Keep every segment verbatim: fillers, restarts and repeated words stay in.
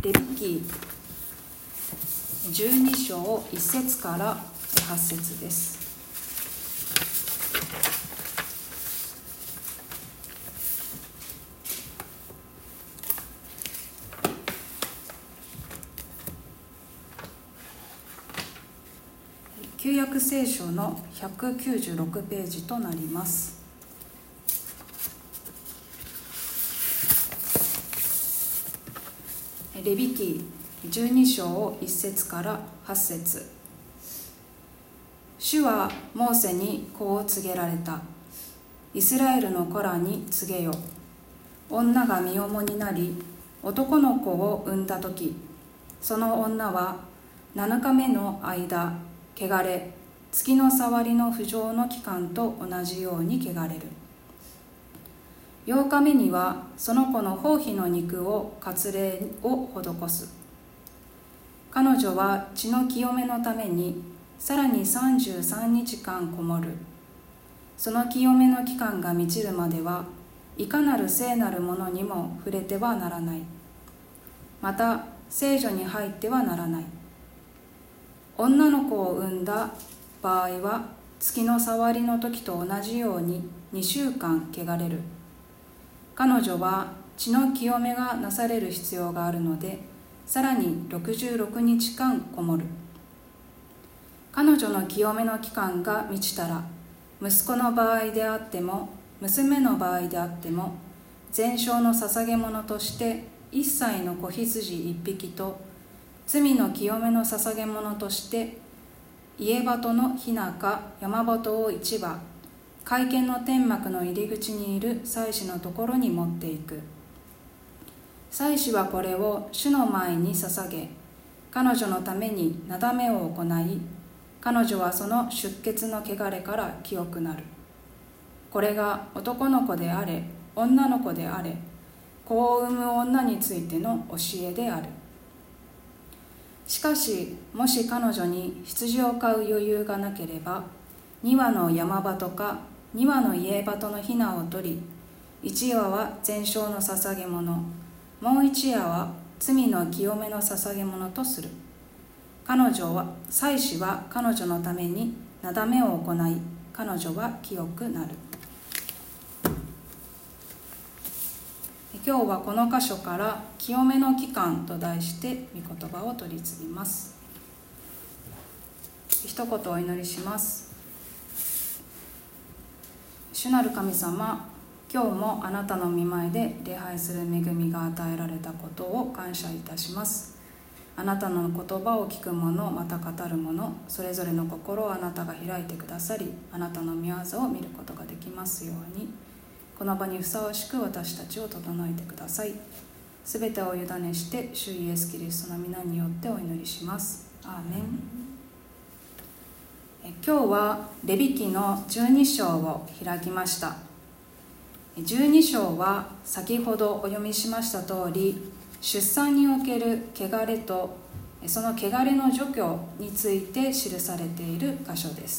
レビ記じゅうに章いっ節からはち節です。旧約聖書のひゃくきゅうじゅうろくページとなります。レビ記じゅうに章いっ節からはち節。主はモーセにこう告げられた。イスラエルの子らに告げよ。女が身重になり男の子を産んだとき、その女はななかめの間、汚れ、月の触りの不浄の期間と同じように汚れる。ようかめにはその子の包皮の肉を割礼を施す。彼女は血の清めのためにさらにさんじゅうさんにちかんこもる。その清めの期間が満ちるまではいかなる聖なるものにも触れてはならない。また聖所に入ってはならない。女の子を産んだ場合は月の触りの時と同じようににしゅうかん汚れる。彼女は血の清めがなされる必要があるので、さらにろくじゅうろくにちかんこもる。彼女の清めの期間が満ちたら、息子の場合であっても娘の場合であっても、全焼の捧げ物として一歳の子羊一匹と、罪の清めの捧げ物として家鳩のひなか山鳩を一羽、会見の天幕の入り口にいる祭司のところに持っていく。祭司はこれを主の前に捧げ、彼女のためになだめを行い、彼女はその出血の汚れから清くなる。これが男の子であれ女の子であれ、子を産む女についての教えである。しかし、もし彼女に羊を飼う余裕がなければ、に羽の山鳩かに羽の家鳩のひなを取り、一羽は全焼の捧げ物、もう一羽は罪の清めの捧げ物とする。彼女は、祭司は彼女のためになだめを行い、彼女は清くなる。今日はこの箇所から清めの期間と題して御言葉を取り次ぎます。一言お祈りします。主なる神様、今日もあなたの御前で礼拝する恵みが与えられたことを感謝いたします。あなたの言葉を聞く者、また語る者、それぞれの心をあなたが開いてくださり、あなたの御業を見ることができますように、この場にふさわしく私たちを整えてください。すべてを委ねして主イエスキリストの皆によってお祈りします。アーメン。え今日はレビ記のじゅうに章を開きました。じゅうに章は先ほどお読みしました通り、出産における汚れとその汚れの除去について記されている箇所です。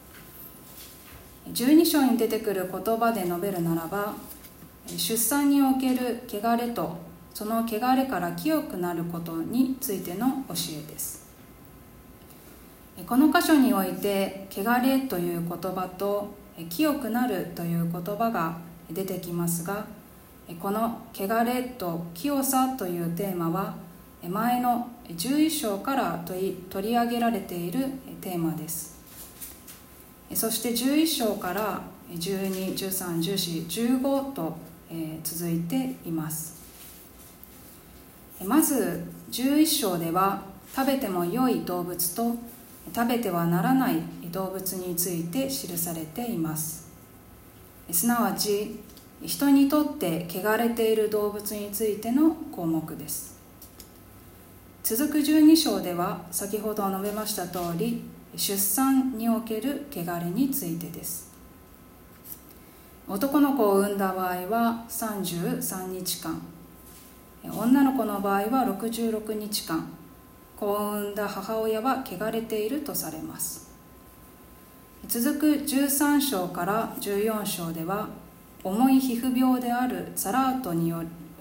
じゅうに章に出てくる言葉で述べるならば、出産における汚れとその汚れから清くなることについての教えです。この箇所において汚れという言葉と清くなるという言葉が出てきますが、この汚れと清さというテーマは前のじゅういっ章から取り上げられているテーマです。そしてじゅういっ章からじゅうに、じゅうさん、じゅうよん、じゅうごと続いています。まずじゅういっ章では食べても良い動物と食べてはならない動物について記されています。すなわち人にとって汚れている動物についての項目です。続くじゅうに章では先ほど述べました通り、出産における汚れについてです。男の子を産んだ場合はさんじゅうさんにちかん、女の子の場合はろくじゅうろくにちかん、子を産んだ母親は汚れているとされます。続くじゅうさん章からじゅうよん章では、重い皮膚病であるサラートによ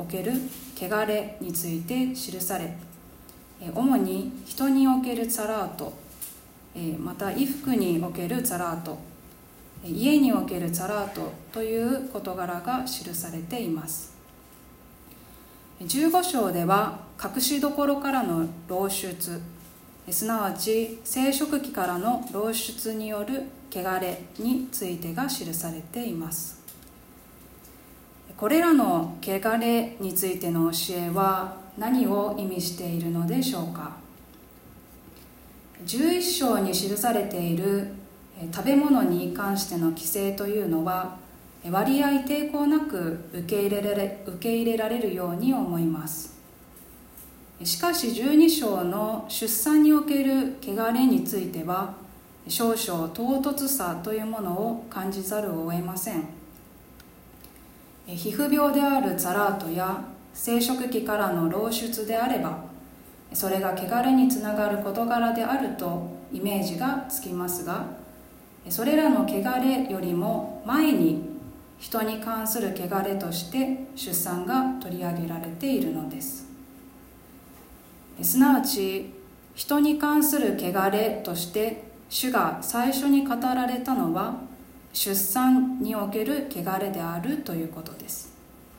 おける汚れについて記され、主に人におけるツァラート、また衣服におけるツァラート、家におけるツァラートという事柄が記されています。じゅうご章では隠しどころからの漏出、すなわち生殖器からの漏出による汚れについてが記されています。これらの汚れについての教えは何を意味しているのでしょうか。じゅういっ章に記されている食べ物に関しての規制というのは割合抵抗なく受け入れられ、受け入れられるように思います。しかしじゅうに章の出産における汚れについては少々唐突さというものを感じざるを得ません。皮膚病であるツァラートや生殖器からの漏出であれば、それが汚れにつながる事柄であるとイメージがつきますが、それらの汚れよりも前に人に関する汚れとして出産が取り上げられているのです。すなわち人に関する汚れとして主が最初に語られたのは出産における汚れであるということです。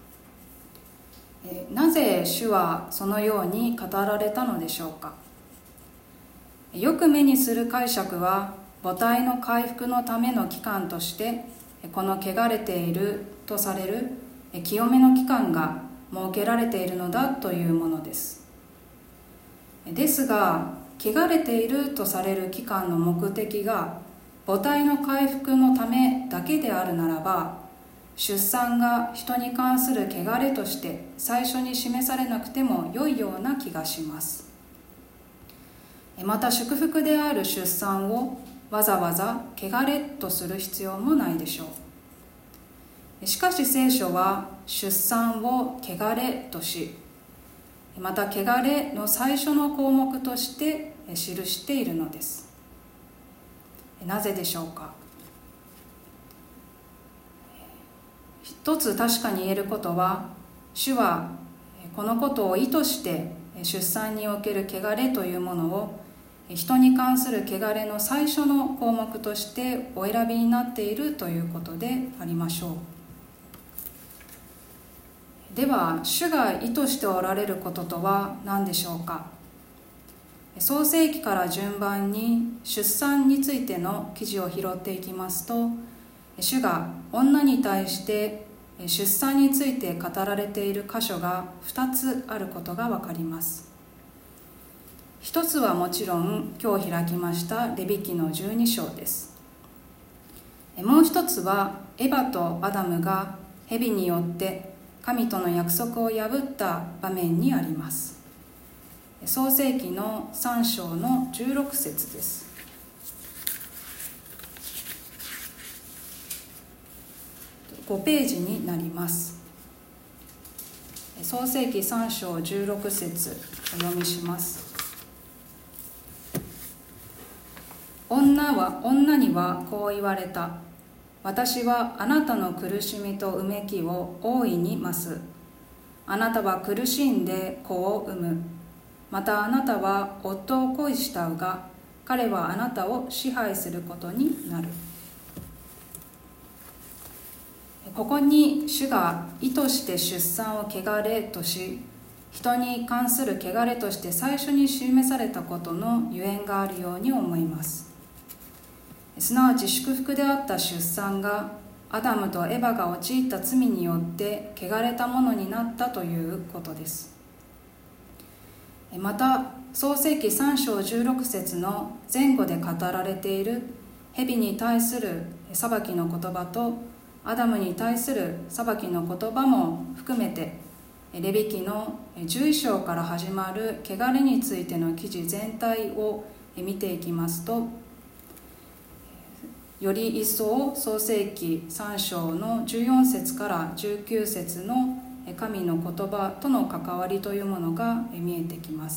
なぜ主はそのように語られたのでしょうか。よく目にする解釈は母体の回復のための期間としてこの汚れているとされる清めの期間が設けられているのだというものです。ですが汚れているとされる期間の目的が母体の回復のためだけであるならば、出産が人に関する汚れとして最初に示されなくても良いような気がします。また祝福である出産をわざわざ汚れとする必要もないでしょう。しかし聖書は出産を汚れとし、また汚れの最初の項目として記しているのです。なぜでしょうか。一つ確かに言えることは、主はこのことを意図して出産における汚れというものを人に関する汚れの最初の項目としてお選びになっているということでありましょう。では主が意図しておられることとは何でしょうか。創世記から順番に出産についての記事を拾っていきますと、主が女に対して出産について語られている箇所がふたつあることがわかります。一つはもちろん今日開きましたレビ記のじゅうに章です。もう一つはエバとアダムが蛇によって神との約束を破った場面にあります。創世記のさん章のじゅうろく節です。ごページになります。創世記さん章じゅうろく節お読みします。女は女にはこう言われた。私はあなたの苦しみとうめきを大いに増す。あなたは苦しんで子を産む。またあなたは夫を恋したうが、彼はあなたを支配することになる。ここに主が意図して出産を汚れとし、人に関する汚れとして最初に示されたことのゆえんがあるように思います。すなわち祝福であった出産がアダムとエバが陥った罪によって汚れたものになったということです。また創世記さん章じゅうろく節の前後で語られている蛇に対する裁きの言葉とアダムに対する裁きの言葉も含めて、レビ記のじゅういっ章から始まる汚れについての記事全体を見ていきますと、より一層創世記さん章のじゅうよん節からじゅうきゅう節の神の言葉との関わりというものが見えてきます。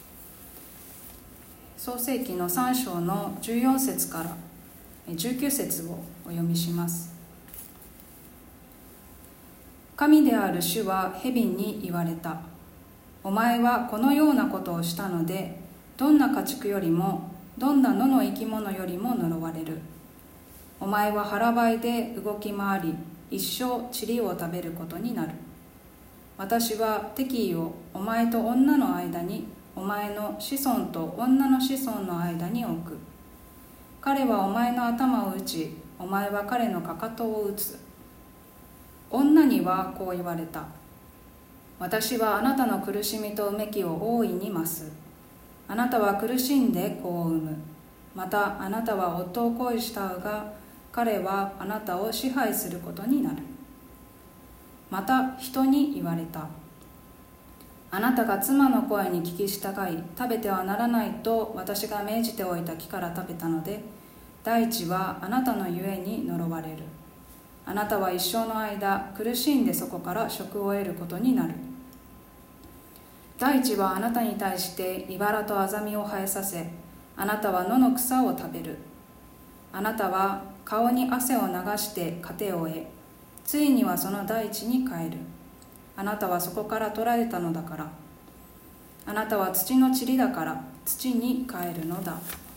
創世記のさん章のじゅうよん節からじゅうきゅう節をお読みします。 神である主は蛇に言われた。お前はこのようなことをしたので、どんな家畜よりもどんな野の生き物よりも呪われる。お前は腹ばいで動き回り、一生塵を食べることになる。私は敵意をお前と女の間に、お前の子孫と女の子孫の間に置く。彼はお前の頭を打ち、お前は彼のかかとを打つ。女にはこう言われた。私はあなたの苦しみとうめきを大いに増す。あなたは苦しんで子を産む。またあなたは夫を恋したが、彼はあなたを支配することになる。また人に言われた。あなたが妻の声に聞き従い、食べてはならないと私が命じておいた木から食べたので、大地はあなたのゆえに呪われる。あなたは一生の間苦しんでそこから食を得ることになる。大地はあなたに対して茨とアザミを生えさせ、あなたは野の草を食べる。あなたは顔に汗を流して糧を得、ついにはその大地に帰る。あなたはそこから取られたのだから。あなたは土の塵だから土に帰るのだ。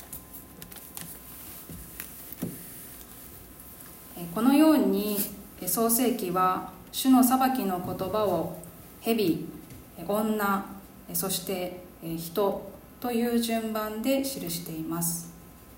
このように創世記は主の裁きの言葉を蛇、女、そして人という順番で記しています。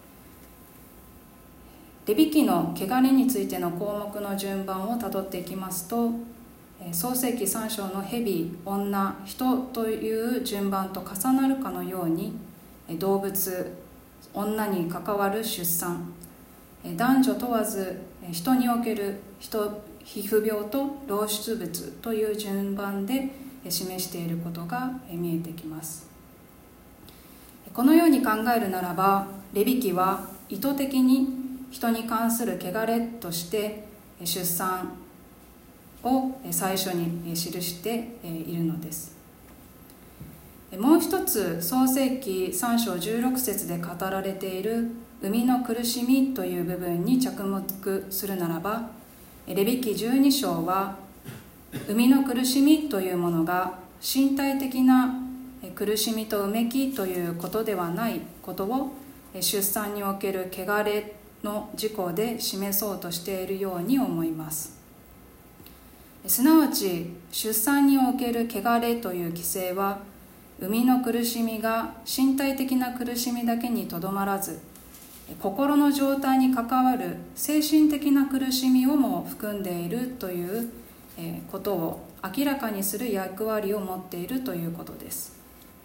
レビ記の汚れについての項目の順番をたどっていきますと、創世記さん章の蛇、女、人という順番と重なるかのように、動物、女に関わる出産、男女問わず人における人皮膚病と老出物という順番で示していることが見えてきます。このように考えるならば、レビ記は意図的に人に関する汚れとして出産を最初に記しているのです。もう一つ、創世記さん章じゅうろく節で語られている生みの苦しみという部分に着目するならば、レビ記じゅうに章は生みの苦しみというものが身体的な苦しみとうめきということではないことを出産における汚れの事項で示そうとしているように思います。すなわち出産における汚れという規制は、生みの苦しみが身体的な苦しみだけにとどまらず、心の状態に関わる精神的な苦しみをも含んでいるということを明らかにする役割を持っているということです。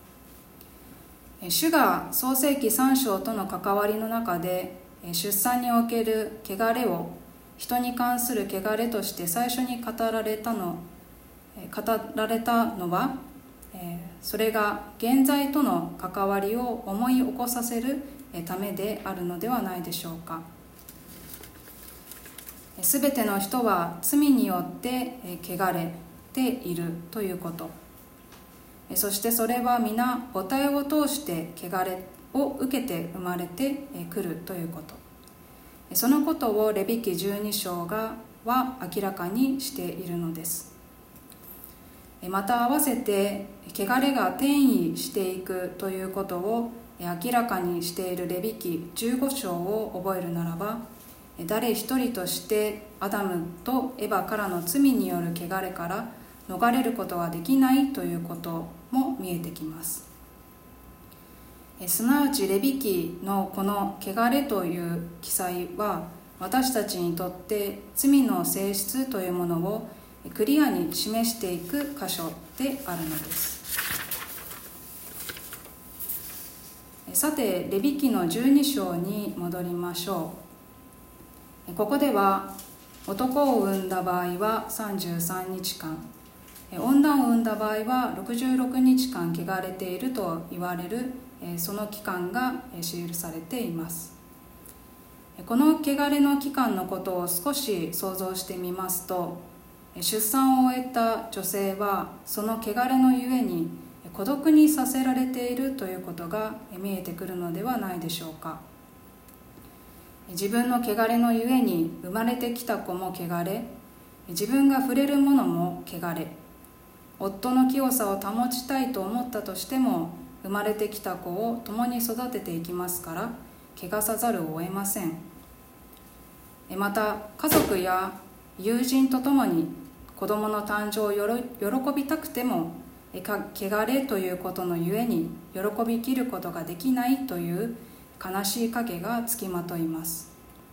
主が創世記さん章との関わりの中で出産における汚れを人に関する汚れとして最初に語られたの語られたのは、それが現在との関わりを思い起こさせるためであるのではないでしょうか。すべての人は罪によって汚れているということ、そしてそれは皆母体を通して汚れを受けて生まれてくるということ、そのことをレビ記じゅうに章がは明らかにしているのです。また合わせて汚れが転移していくということを明らかにしているレビ記じゅうご章を覚えるならば、誰一人としてアダムとエバからの罪による汚れから逃れることはできないということも見えてきます。すなわちレビ記のこの汚れという記載は、私たちにとって罪の性質というものをクリアに示していく箇所であるのです。さて、レビ記のじゅうに章に戻りましょう。ここでは男を産んだ場合はさんじゅうさんにちかん、女を産んだ場合はろくじゅうろくにちかん汚れていると言われるその期間が記されています。この汚れの期間のことを少し想像してみますと、出産を終えた女性はその汚れのゆえに孤独にさせられているということが見えてくるのではないでしょうか。自分の汚れのゆえに生まれてきた子も汚れ、 自分が触れるものも汚れ、夫の清さを保ちたいと思ったとしても、生まれてきた子を共に育てていきますから、汚さざるを得ません。また、家族や友人と共に子供の誕生を喜びたくても、汚れということのゆえに喜びきることができないという悲しい影がつきまといます。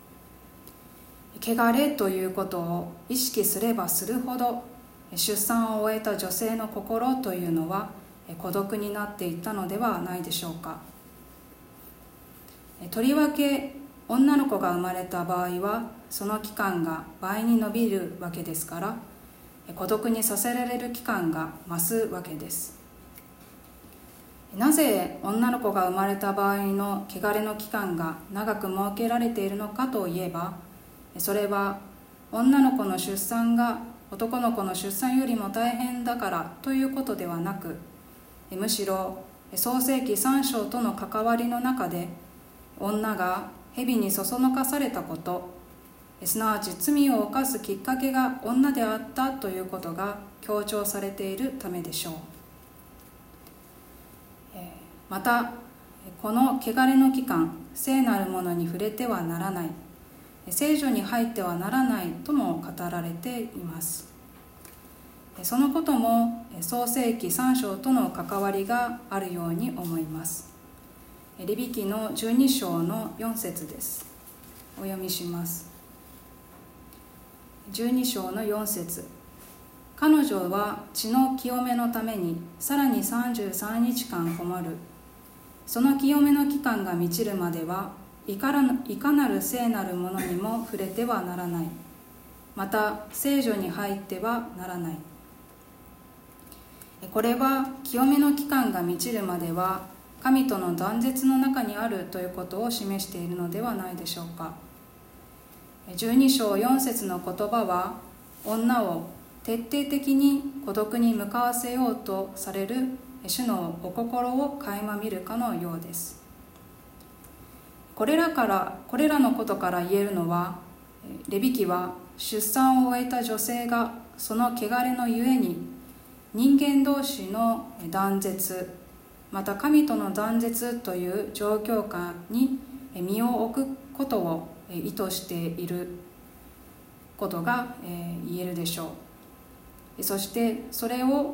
汚れということを意識すればするほど、出産を終えた女性の心というのは孤独になっていったのではないでしょうか。とりわけ女の子が生まれた場合は、その期間が倍に伸びるわけですから、孤独にさせられる期間が増すわけです。なぜ女の子が生まれた場合の汚れの期間が長く設けられているのかといえば、それは女の子の出産が男の子の出産よりも大変だからということではなく、むしろ創世記さん章との関わりの中で、女が蛇にそそのかされたこと、すなわち罪を犯すきっかけが女であったということが強調されているためでしょう。また、この汚れの期間、聖なるものに触れてはならない、聖所に入ってはならないとも語られています。そのことも創世記さん章との関わりがあるように思います。レビ記のじゅうに章のよん節です。お読みします。じゅうに章のよん節。彼女は血の清めのためにさらにさんじゅうさんにちかんこもる。その清めの期間が満ちるまではいかなる、いかなる聖なるものにも触れてはならない。また聖所に入ってはならない。これは清めの期間が満ちるまでは神との断絶の中にあるということを示しているのではないでしょうか。じゅうに章よん節の言葉は、女を徹底的に孤独に向かわせようとされる主のお心を垣間見るかのようです。これらからこれらのことから言えるのは、レビ記は出産を終えた女性がその汚れのゆえに人間同士の断絶、また神との断絶という状況下に身を置くことを意図していることが言えるでしょう。そしてそれを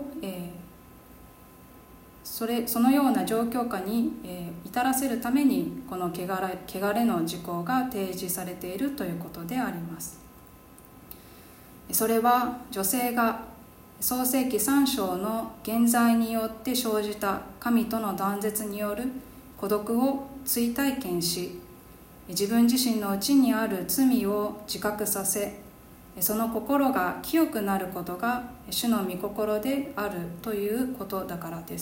それそのような状況下に至らせるために、この汚れ、汚れの事項が提示されているということであります。それは女性が創世記さん章の現在によって生じた神との断絶による孤独を追体験し、自分自身の内にある罪を自覚させ、その心が清くなることが主の御心であるということだからです。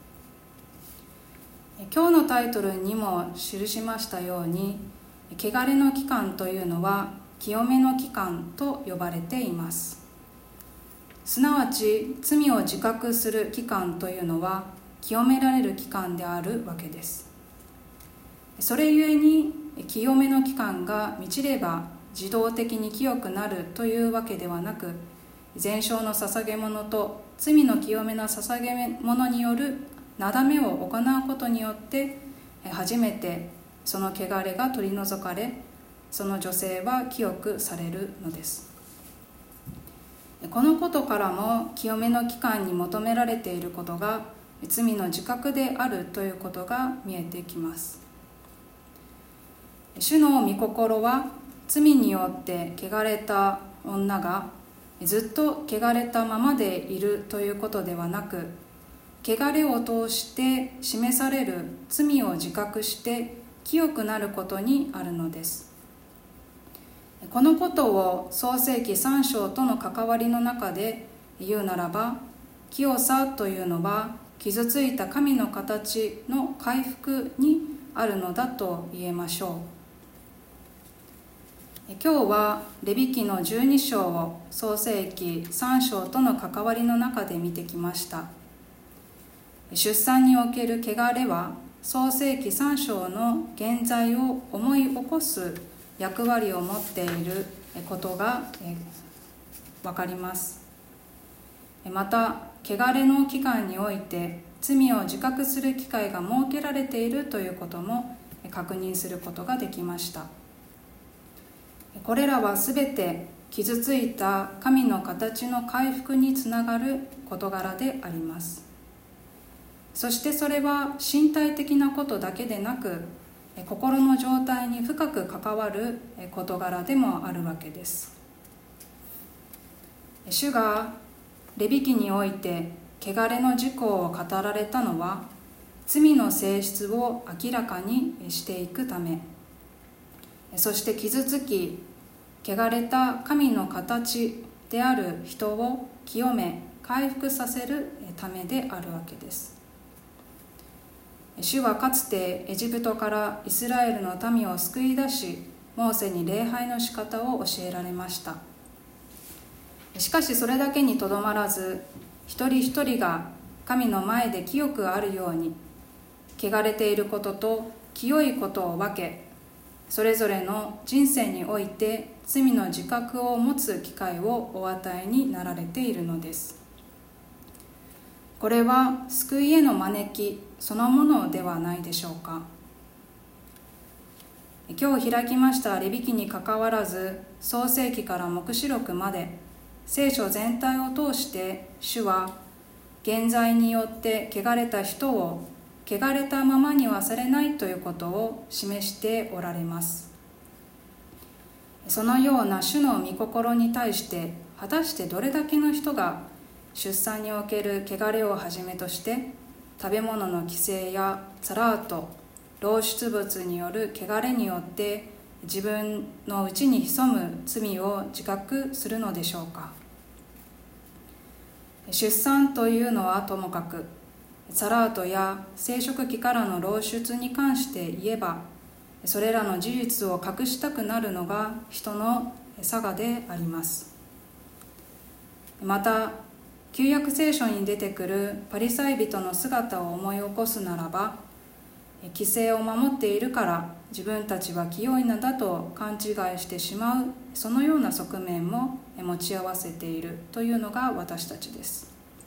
今日のタイトルにも記しましたように、汚れの期間というのは清めの期間と呼ばれています。すなわち罪を自覚する期間というのは清められる期間であるわけです。それゆえに清めの期間が満ちれば自動的に清くなるというわけではなく、全焼の捧げ物と罪の清めの捧げ物によるなだめを行うことによって初めてその汚れが取り除かれ、その女性は清くされるのです。このことからも清めの期間に求められていることが罪の自覚であるということが見えてきます。主の御心は、罪によって汚れた女がずっと汚れたままでいるということではなく、汚れを通して示される罪を自覚して清くなることにあるのです。このことを創世記さん章との関わりの中で言うならば、清さというのは傷ついた神の形の回復にあるのだと言えましょう。今日はレビ記のじゅうに章を創世記さん章との関わりの中で見てきました。出産における汚れは創世記さん章の現在を思い起こす役割を持っていることがわかります。また、汚れの期間において罪を自覚する機会が設けられているということも確認することができました。これらはすべて傷ついた神の形の回復につながる事柄であります。そしてそれは身体的なことだけでなく、心の状態に深く関わる事柄でもあるわけです。主がレビ記において汚れの事項を語られたのは、罪の性質を明らかにしていくため、そして傷つき汚れた神の形である人を清め回復させるためであるわけです。主はかつてエジプトからイスラエルの民を救い出し、モーセに礼拝の仕方を教えられました。しかしそれだけにとどまらず、一人一人が神の前で清くあるように、汚れていることと清いことを分け、それぞれの人生において罪の自覚を持つ機会をお与えになられているのです。これは救いへの招きそのものではないでしょうか。今日開きましたレビ記にかかわらず、創世記から黙示録まで聖書全体を通して主は現在によって汚れた人を汚れたままにはされないということを示しておられます。そのような主の御心に対して果たしてどれだけの人が出産における汚れをはじめとして食べ物の規制やサラート、漏出物による汚れによって自分の内に潜む罪を自覚するのでしょうか。出産というのはともかく、サラートや生殖器からの漏出に関して言えば、それらの事実を隠したくなるのが人の性であります。また、旧約聖書に出てくるパリサイ人の姿を思い起こすならば、規制を守っているから自分たちは清いのだと勘違いしてしまう、そのような側面も持ち合わせているというのが私たちです。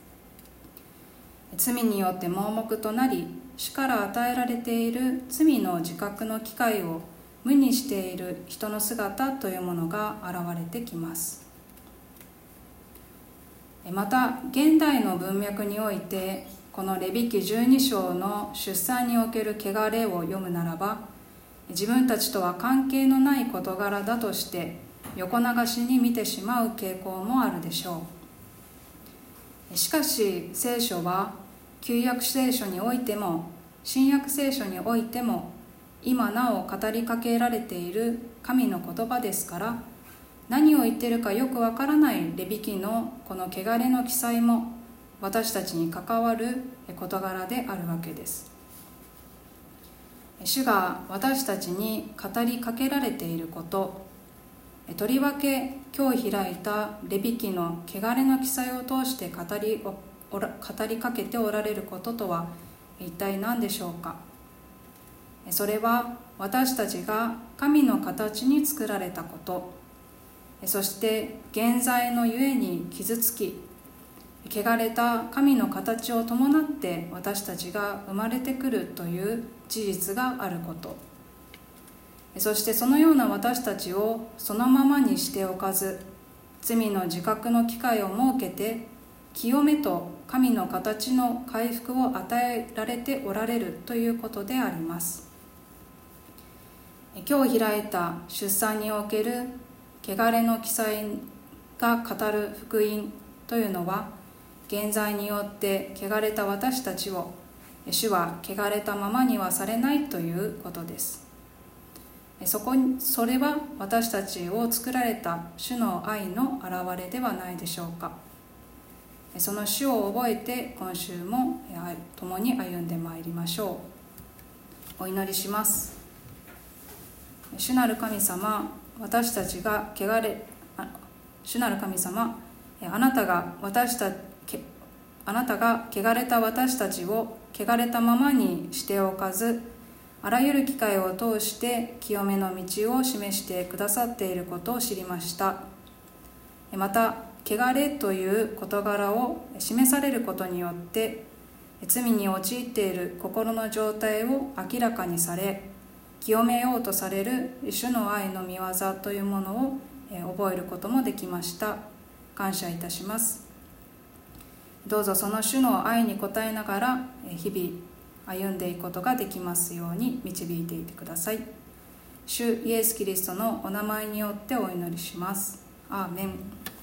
罪によって盲目となり、主から与えられている罪の自覚の機会を無にしている人の姿というものが現れてきます。また、現代の文脈においてこのレビ記じゅうに章の出産における汚れを読むならば、自分たちとは関係のない事柄だとして横流しに見てしまう傾向もあるでしょう。しかし聖書は旧約聖書においても新約聖書においても今なお語りかけられている神の言葉ですから、何を言っているかよくわからないレビ記のこの汚れの記載も私たちに関わる事柄であるわけです。主が私たちに語りかけられていること、とりわけ今日開いたレビ記の汚れの記載を通して語り、語りかけておられることとは一体何でしょうか。それは私たちが神の形に作られたこと、そして現在のゆえに傷つき汚れた神の形を伴って私たちが生まれてくるという事実があること、そしてそのような私たちをそのままにしておかず、罪の自覚の機会を設けて清めと神の形の回復を与えられておられるということであります。今日開いた出産における汚れの記載が語る福音というのは、現在によって汚れた私たちを主は汚れたままにはされないということです。そこにそれは私たちを作られた主の愛の表れではないでしょうか。その主を覚えて今週も共に歩んでまいりましょう。お祈りします。主なる神様、私たちが汚れ主なる神様、あなたが私たあなたが汚れた私たちを汚れたままにしておかず、あらゆる機会を通して清めの道を示してくださっていることを知りました。また汚れという事柄を示されることによって罪に陥っている心の状態を明らかにされ、清めようとされる主の愛の御業というものを覚えることもできました。感謝いたします。どうぞその主の愛に応えながら日々歩んでいくことができますように導いていてください。主イエス・キリストのお名前によってお祈りします。アーメン。